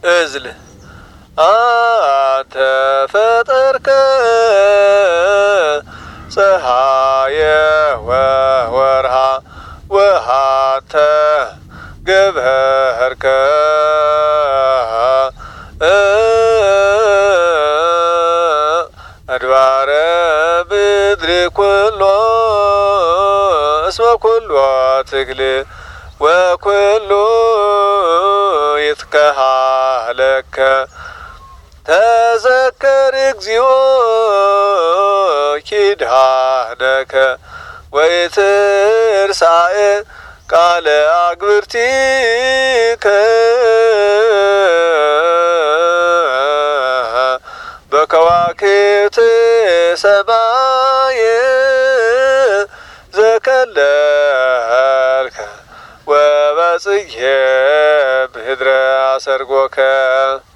እዝል አንተ ፈጠርከ ፀሐየ ወወርሃ ወሃተ ገበርከ አድባረ ምድር ኩሎ እስመ ኩሎ ትክል ወኩሉ ይትከሃለከ ተዘከር እግዚኦ ኪዳነከ ወይትርሳኤ ቃለ አግብርቲከ በከዋክብት ሰማየ ዘከለልከ ወበጽጌ ምድረ አሰርጎከ